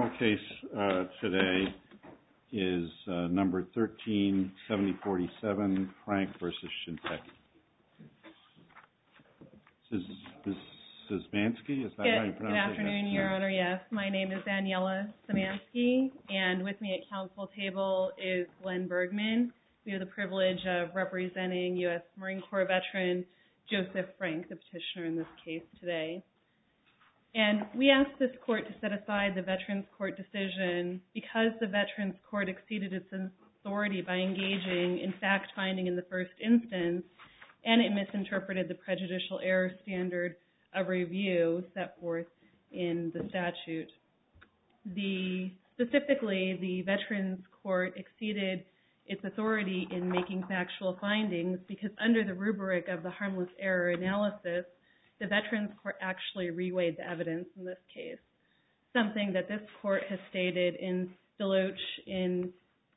Final case today is number 137047, Frank v. Shinseki. Szymanski, is that how you pronounce it? Good afternoon, Your Honor. Yes, my name is Daniela Szymanski, and with me at council table is Glenn Bergman. We have the privilege of representing U.S. Marine Corps veteran Joseph Frank, the petitioner in this case today. And we asked this court to set aside the Veterans Court decision because the Veterans Court exceeded its authority by engaging in fact-finding in the first instance, and it misinterpreted the prejudicial error standard of review set forth in the statute. Specifically, the Veterans Court exceeded its authority in making factual findings because under the rubric of the harmless error analysis, the Veterans Court actually reweighed the evidence in this case, something that this court has stated in Deloach in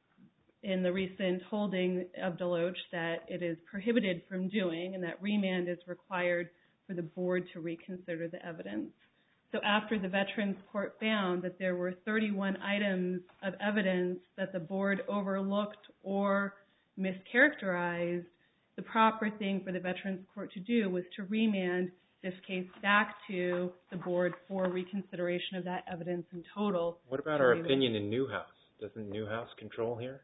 the recent holding of Deloach that it is prohibited from doing and that remand is required for the board to reconsider the evidence. So after the Veterans Court found that there were 31 items of evidence that the board overlooked or mischaracterized, the proper thing for the Veterans Court to do was to remand this case back to the board for reconsideration of that evidence in total. What about our opinion in Newhouse? Doesn't Newhouse control here?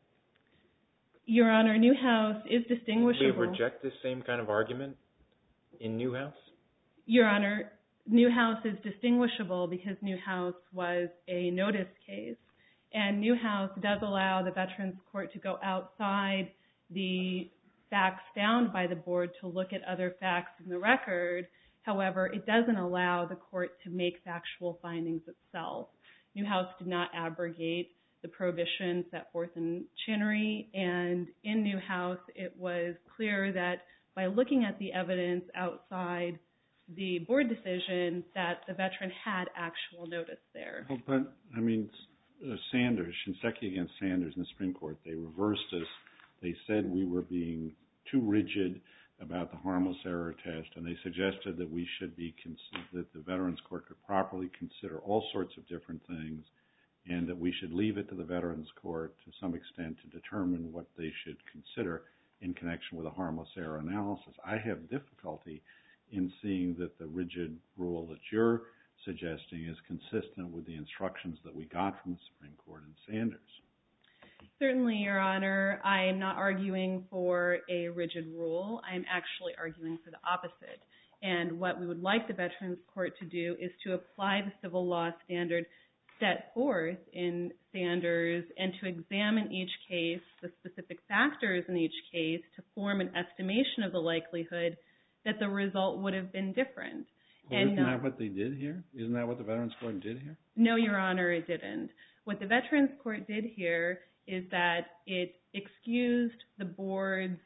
Your Honor, Newhouse is distinguishable. Do we reject this same kind of argument in Newhouse? Your Honor, Newhouse is distinguishable because Newhouse was a notice case, and Newhouse does allow the Veterans Court to go outside the facts found by the board to look at other facts in the record. However, it doesn't allow the court to make factual findings itself. Newhouse did not abrogate the prohibition set forth in Chinnery, and in Newhouse it was clear that by looking at the evidence outside the board decision that the veteran had actual notice there. Well, but, I mean, Sanders, Shinseki against Sanders in the Supreme Court, they reversed us. They said we were being too rigid about the harmless error test, and they suggested that we should be, that the Veterans Court could properly consider all sorts of different things, and that we should leave it to the Veterans Court to some extent to determine what they should consider in connection with a harmless error analysis. I have difficulty in seeing that the rigid rule that you're suggesting is consistent with the instructions that we got from the Supreme Court in Sanders. Certainly, Your Honor, I am not arguing for a rigid rule. I am actually arguing for the opposite. And what we would like the Veterans Court to do is to apply the civil law standard set forth in Sanders and to examine each case, the specific factors in each case, to form an estimation of the likelihood that the result would have been different. Well, isn't that what they did here? Isn't that what the Veterans Court did here? No, Your Honor, it didn't. What the Veterans Court did here is that it excused the board's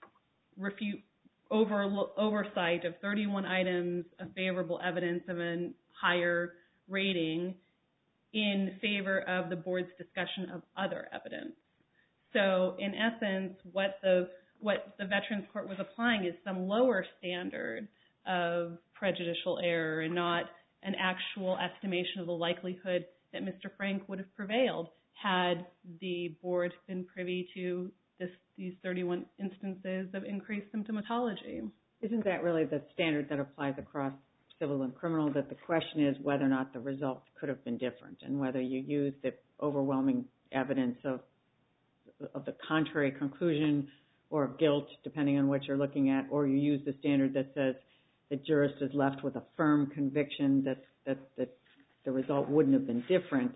oversight of 31 items of favorable evidence of a higher rating in favor of the board's discussion of other evidence. So, in essence, what the Veterans Court was applying is some lower standard of prejudicial error and not an actual estimation of the likelihood that Mr. Frank would have prevailed had the board been privy to these 31 instances of increased symptomatology. Isn't that really the standard that applies across civil and criminal, that the question is whether or not the results could have been different and whether you use the overwhelming evidence of the contrary conclusion or guilt, depending on what you're looking at, or you use the standard that says the jurist is left with a firm conviction that the result wouldn't have been different.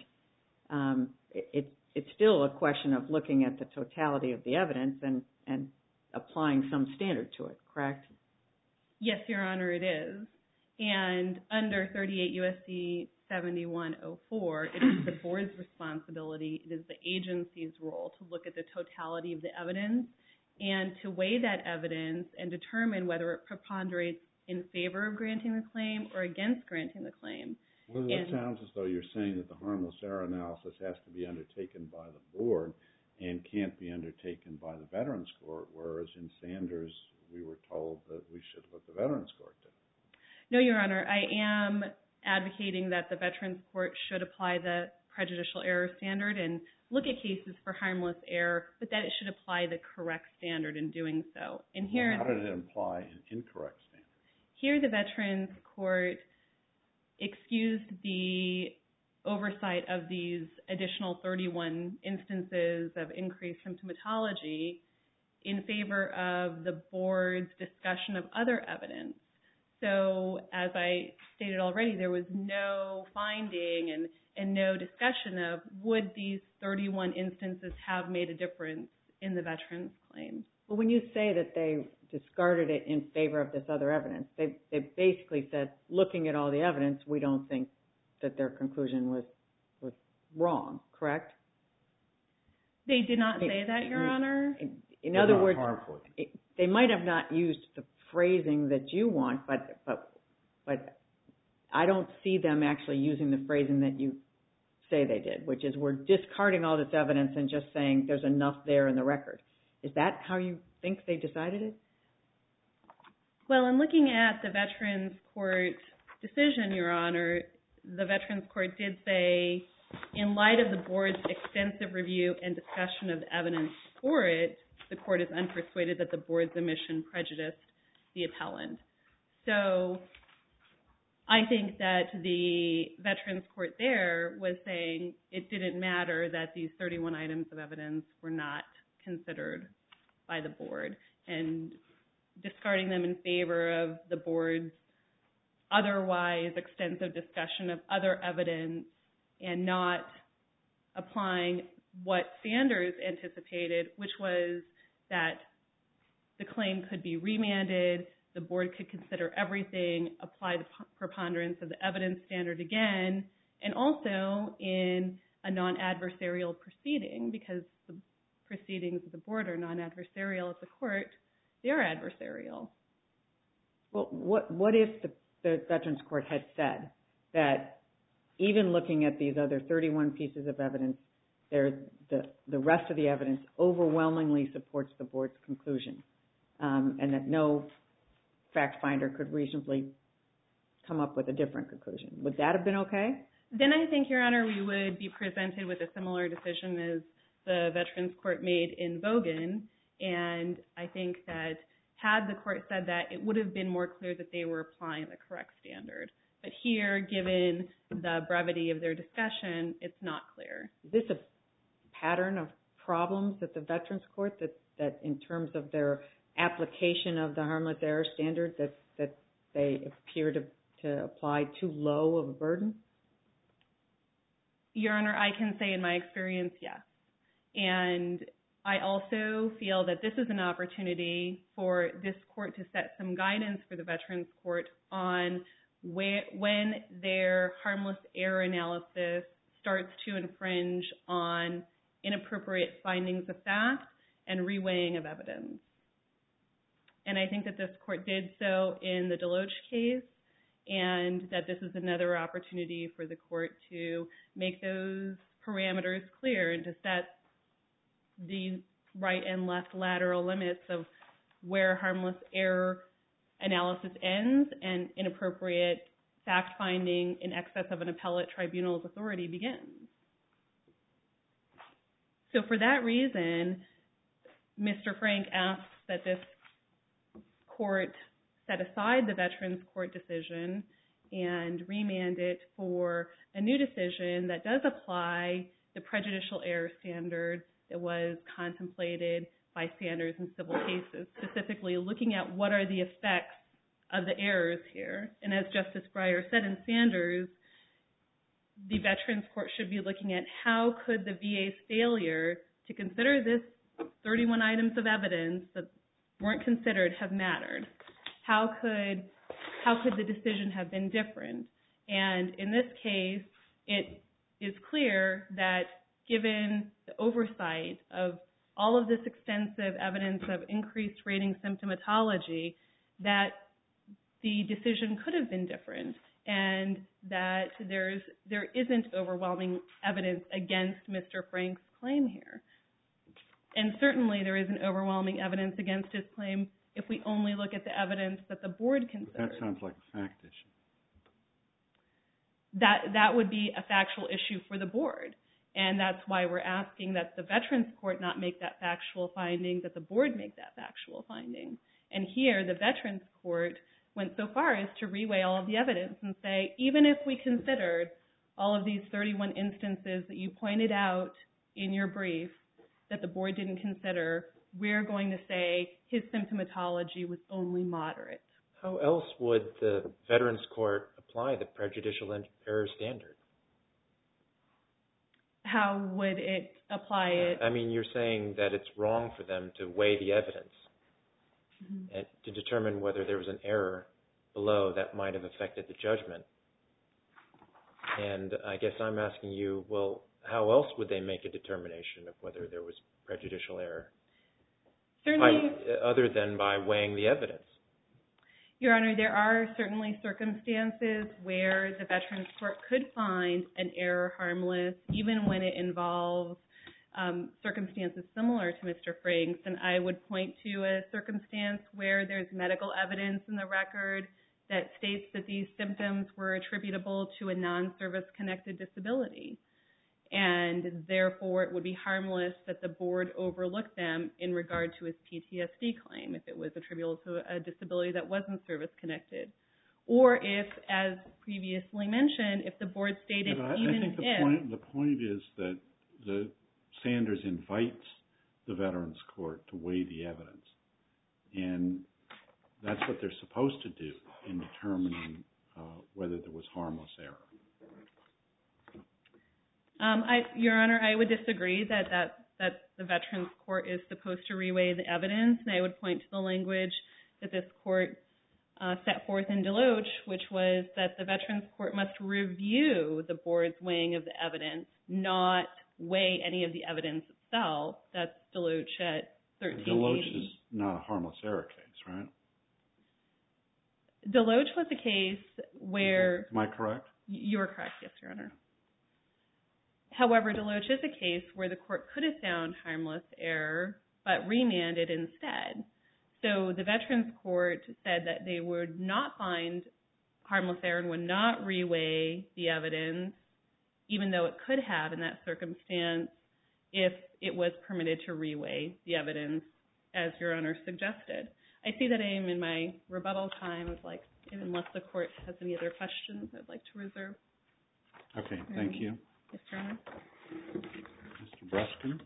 It's still a question of looking at the totality of the evidence and applying some standard to it, correct? Yes, Your Honor, it is. And under 38 U.S.C. 7104, it is the board's responsibility, it is the agency's role to look at the totality of the evidence and to weigh that evidence and determine whether it preponderates in favor of granting the claim or against granting the claim. Well, that sounds as though you're saying that the harmless error analysis has to be undertaken by the board and can't be undertaken by the Veterans Court, whereas in Sanders we were told that we should let the Veterans Court do it. No, Your Honor, I am advocating that the Veterans Court should apply the prejudicial error standard and look at cases for harmless error, but that it should apply the correct standard in doing so. And here, how did it imply an incorrect standard? Here, the Veterans Court excused the oversight of these additional 31 instances of increased symptomatology in favor of the board's discussion of other evidence. So, as I stated already, there was no finding and no discussion of would these 31 instances have made a difference in the veteran's claim. Well, when you say that they discarded it in favor of this other evidence, they basically said, looking at all the evidence, we don't think that their conclusion was wrong, correct? They did not say that, Your Honor. In other words, they might have not used the phrasing that you want, but I don't see them actually using the phrasing that you say they did, which is we're discarding all this evidence and just saying there's enough there in the record. Is that how you think they decided it? Well, in looking at the Veterans Court decision, Your Honor, the Veterans Court did say, in light of the board's extensive review and discussion of the evidence for it, the court is unpersuaded that the board's omission prejudiced the appellant. So I think that the Veterans Court there was saying it didn't matter that these 31 items of evidence were not considered by the board, and discarding them in favor of the board's otherwise extensive discussion of other evidence and not applying what Sanders anticipated, which was that the claim could be remanded, the board could consider everything, apply the preponderance of the evidence standard again, and also in a non-adversarial proceeding, because the proceedings of the board are non-adversarial at the court, they are adversarial. Well, what if the Veterans Court had said that even looking at these other 31 pieces of evidence, the rest of the evidence overwhelmingly supports the board's conclusion, and that no fact finder could reasonably come up with a different conclusion? Would that have been okay? Then I think, Your Honor, we would be presented with a similar decision as the Veterans Court made in Bogan, and I think that had the court said that, it would have been more clear that they were applying the correct standard. But here, given the brevity of their discussion, it's not clear. Is this a pattern of problems at the Veterans Court, that in terms of their application of the harmless error standard, that they appear to apply too low of a burden? Your Honor, I can say in my experience, yes. And I also feel that this is an opportunity for this court to set some guidance for the Veterans Court on when their harmless error analysis starts to infringe on inappropriate findings of fact and reweighing of evidence. And I think that this court did so in the Deloach case, and that this is another opportunity for the court to make those parameters clear and to set the right and left lateral limits of where harmless error analysis ends and inappropriate fact-finding in excess of an appellate tribunal's authority begins. So for that reason, Mr. Frank asks that this court set aside the Veterans Court decision and remand it for a new decision that does apply the prejudicial error standard that was contemplated by Sanders in civil cases, specifically looking at what are the effects of the errors here. And as Justice Breyer said in Sanders, the Veterans Court should be looking at how could the VA's failure to consider this 31 items of evidence that weren't considered have mattered. How could the decision have been different? And in this case, it is clear that given the oversight of all of this extensive evidence of increased rating symptomatology, that the decision could have been different, and that there isn't overwhelming evidence against Mr. Frank's claim here. And certainly there isn't overwhelming evidence against his claim if we only look at the evidence that the board considered. That sounds like a fact issue. that would be a factual issue for the board. And that's why we're asking that the Veterans Court not make that factual finding, that the board make that factual finding. And here, the Veterans Court went so far as to reweigh all of the evidence and say, even if we considered all of these 31 instances that you pointed out in your brief that the board didn't consider, we're going to say his symptomatology was only moderate. How else would the Veterans Court apply the prejudicial error standard? How would it apply it? I mean, you're saying that it's wrong for them to weigh the evidence and to determine whether there was an error below that might have affected the judgment. And I guess I'm asking you, well, how else would they make a determination of whether there was prejudicial error? Certainly, other than by weighing the evidence. Your Honor, there are certainly circumstances where the Veterans Court could find an error harmless, even when it involves circumstances similar to Mr. Frank's. And I would point to a circumstance where there's medical evidence in the record that states that these symptoms were attributable to a non-service-connected disability. And therefore, it would be harmless that the board overlooked them in regard to his PTSD claim if it was attributable to a disability that wasn't service-connected. Or if, as previously mentioned, if the board stated I think the point is that the Sanders invites the Veterans Court to weigh the evidence. And that's what they're supposed to do in determining whether there was harmless error. Your Honor, I would disagree that the Veterans Court is supposed to reweigh the evidence. And I would point to the language that this court set forth in Deloach, which was that the Veterans Court must review the board's weighing of the evidence, not weigh any of the evidence itself. That's Deloach at 1380. Deloach is not a harmless error case, right? Deloach was a case where... Am I correct? You're correct, yes, Your Honor. However, Deloach is a case where the court could have found harmless error, but remanded instead. So the Veterans Court said that they would not find harmless error and would not reweigh the evidence, even though it could have in that circumstance if it was permitted to reweigh the evidence, as Your Honor suggested. I see that I am in my rebuttal time. Unless the court has any other questions, I'd like to reserve. Okay, thank you. Yes, Your Honor. Mr. Bruskin.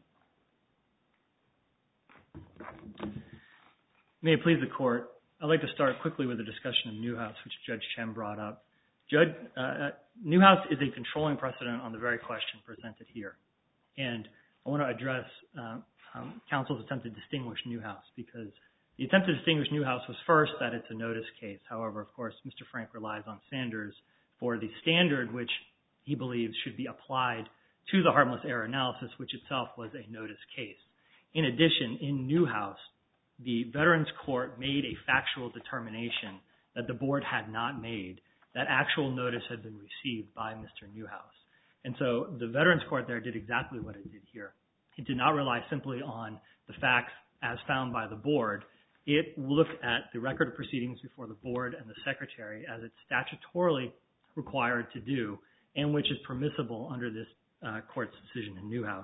May it please the Court, I'd like to start quickly with a discussion of Newhouse, which Judge Chen brought up. Newhouse is a controlling precedent on the very question presented here. And I want to address counsel's attempt to distinguish Newhouse, because the attempt to distinguish Newhouse was first that it's a notice case. However, of course, Mr. Frank relies on Sanders for the standard which he believes should be applied to the harmless error analysis, which itself was a notice case. In addition, in Newhouse, the Veterans Court made a factual determination that the board had not made, that actual notice had been received by Mr. Newhouse. And so the Veterans Court there did exactly what it did here. It did not rely simply on the facts as found by the board. It looked at the record of proceedings before the board and the secretary as it's statutorily required to do, and which is permissible under this court's decision in Newhouse.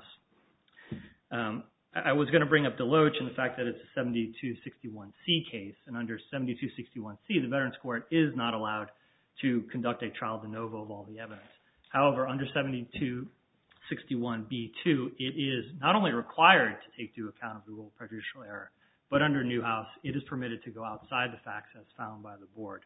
I was going to bring up Deloach and the fact that it's a 7261C case, and under 7261C, the Veterans Court is not allowed to conduct a trial de novo of all the evidence. However, under 7261B2, it is not only required to take into account of the rule of prejudicial error, but under Newhouse, it is permitted to go outside the facts as found by the board.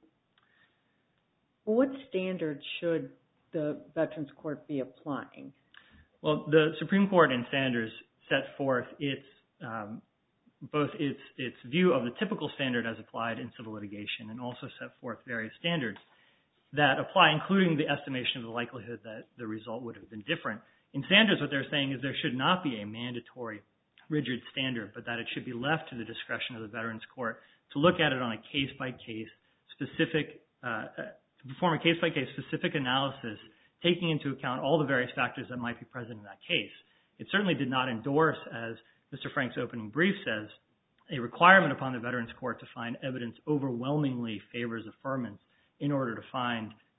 What standard should the Veterans Court be applying? Well, the Supreme Court in Sanders set forth both its view of the typical standard as applied in civil litigation, and also set forth various standards that apply, including the estimation of the likelihood that the result would have been different. In Sanders, what they're saying is there should not be a mandatory rigid standard, but that it should be left to the discretion of the Veterans Court to look at it on a case-by-case specific, perform a case-by-case specific analysis, taking into account all the various factors that might be present in that case. It certainly did not endorse, as Mr. Frank's opening brief says, a requirement upon the Veterans Court to find evidence overwhelmingly favors affirmance in order to find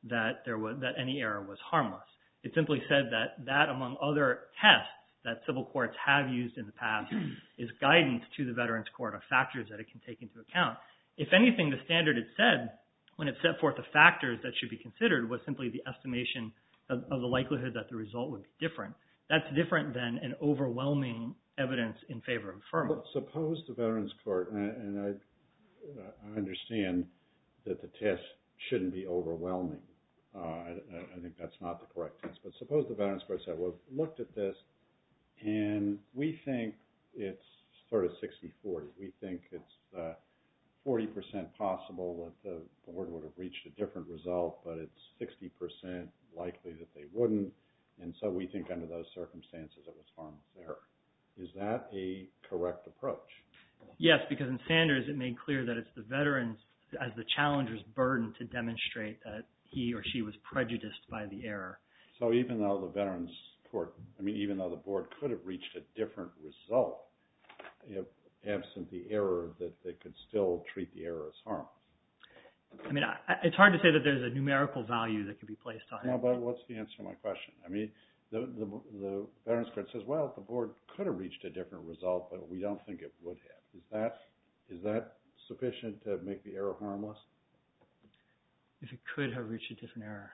that any error was harmless. It simply said that among other tests that civil courts have used in the past is guidance to the Veterans Court of factors that it can take into account. If anything, the standard it said when it set forth the factors that should be considered was simply the estimation of the likelihood that the result would be different. That's different than an overwhelming evidence in favor of affirmance. But suppose the Veterans Court, and I understand that the test shouldn't be overwhelming. I think that's not the correct test. But suppose the Veterans Court said, well, looked at this, and we think it's sort of 60-40. We think it's 40% possible that the board would have reached a different result, but it's 60% likely that they wouldn't, and so we think under those circumstances it was harmless error. Is that a correct approach? Yes, because in Sanders it made clear that it's the veterans as the challenger's burden to demonstrate that he or she was prejudiced by the error. So even though the Veterans Court, even though the board could have reached a different result, absent the error, that they could still treat the error as harmless. It's hard to say that there's a numerical value that could be placed on it. No, but what's the answer to my question? The Veterans Court says, well, the board could have reached a different result, but we don't think it would have. Is that sufficient to make the error harmless? If it could have reached a different error.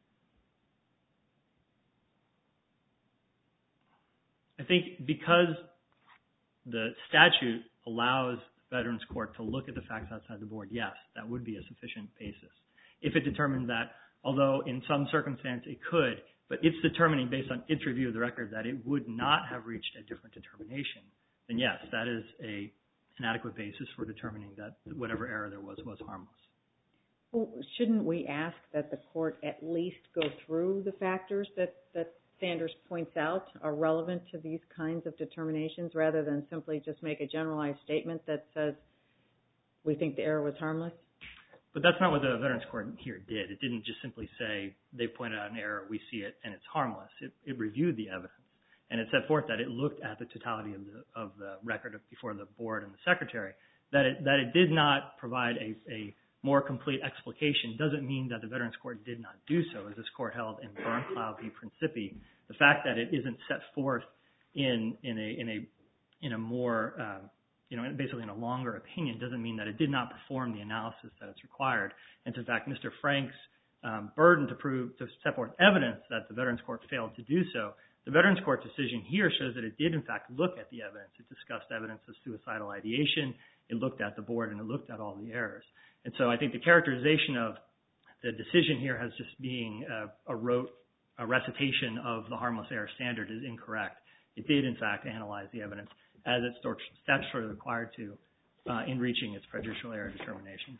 I think because the statute allows the Veterans Court to look at the facts outside the board, yes, that would be a sufficient basis. If it determined that, although in some circumstance it could, but it's determining based on its review of the record that it would not have reached a different determination, then yes, that is an adequate basis for determining that whatever error there was harmless. Well, shouldn't we ask that the court at least go through the factors that Sanders points out are relevant to these kinds of determinations rather than simply just make a generalized statement that says we think the error was harmless? But that's not what the Veterans Court here did. It didn't just simply say they pointed out an error, we see it, and it's harmless. It reviewed the evidence, and it set forth that it looked at the totality of the record before the board and the secretary. That it did not provide a more complete explication doesn't mean that the Veterans Court did not do so, as this court held in Bernclau v. Principi. The fact that it isn't set forth in a more basically in a longer opinion doesn't mean that it did not perform the analysis that it's required. And in fact, Mr. Frank's burden to set forth evidence that the Veterans Court failed to do so, the Veterans Court decision here shows that it did in fact look at the evidence. It discussed evidence of suicidal ideation. It looked at the board and it looked at all the errors. And so I think the characterization of the decision here as just being a recitation of the harmless error standard is incorrect. It did in fact analyze the evidence as it's statutorily required to in reaching its prejudicial error determinations.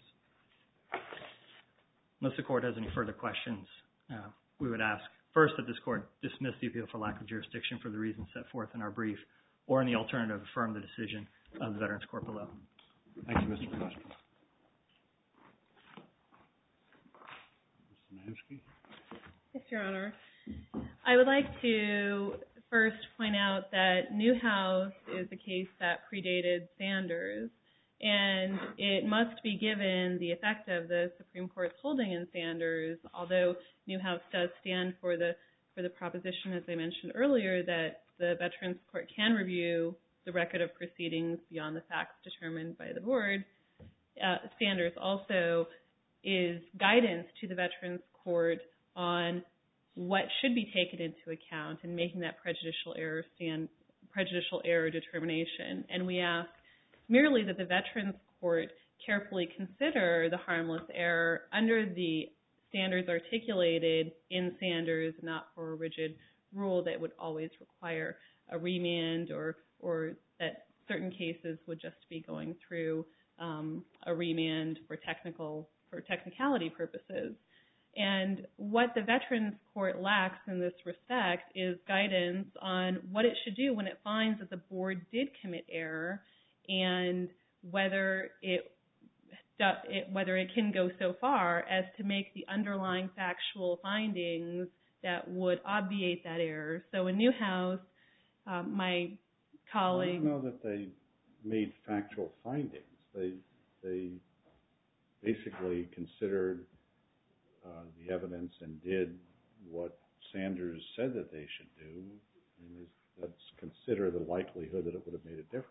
Unless the court has any further questions, we would ask first that this court dismiss the appeal for lack of jurisdiction for the reasons set forth in our brief, or in the alternative, affirm the decision of the Veterans Court below. Thank you, Mr. Costa. Mr. Mansky? Yes, Your Honor. I would like to first point out that Newhouse is a case that predated Sanders, and it must be given the effect of the Supreme Court's holding in Sanders, although Newhouse does stand for the proposition, as I mentioned earlier, that the Veterans Court can review the record of proceedings beyond the facts determined by the board. Sanders also is guidance to the Veterans Court on what should be taken into account in making that prejudicial error determination. And we ask merely that the Veterans Court carefully consider the harmless error under the standards articulated in Sanders, not for a rigid rule that would always require a remand or that certain cases would just be going through a remand for technicality purposes. And what the Veterans Court lacks in this respect is guidance on what it should do when it finds that the board did commit error, and whether it can go so far as to make the underlying factual findings that would obviate that error. So in Newhouse, my colleague... I don't know that they made factual findings. They basically considered the evidence and did what Sanders said that they should do, let's consider the likelihood that it would have made a difference.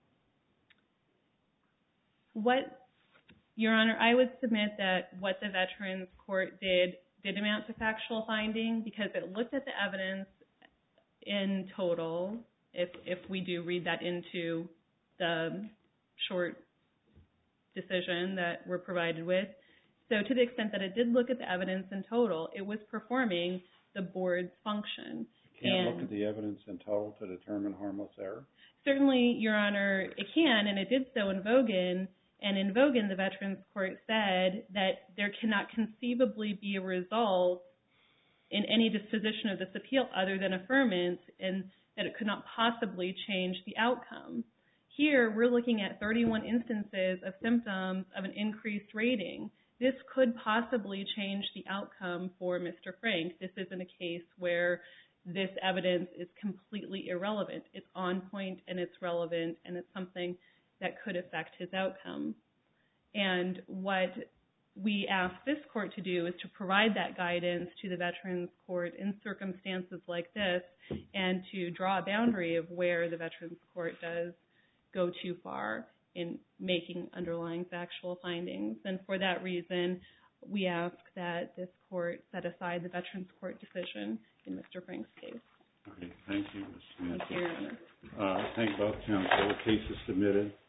Your Honor, I would submit that what the Veterans Court did amount to factual finding because it looked at the evidence in total, if we do read that into the short decision that we're provided with. So to the extent that it did look at the evidence in total, it was performing the board's function. You can't look at the evidence in total to determine harmless error? Certainly, Your Honor, it can, and it did so in Vogan. And in Vogan, the Veterans Court said that there cannot conceivably be a result in any disposition of this appeal other than affirmance, and that it could not possibly change the outcome. Here, we're looking at 31 instances of symptoms of an increased rating. This could possibly change the outcome for Mr. Frank. This isn't a case where this evidence is completely irrelevant. It's on point and it's relevant, and it's something that could affect his outcome. And what we ask this court to do is to provide that guidance to the Veterans Court in circumstances like this and to draw a boundary of where the Veterans Court does go too far in making underlying factual findings. And for that reason, we ask that this court set aside the Veterans Court decision in Mr. Frank's case. Okay, thank you, Ms. Smith. Thank you, Your Honor. Thank both counsel. The case is submitted.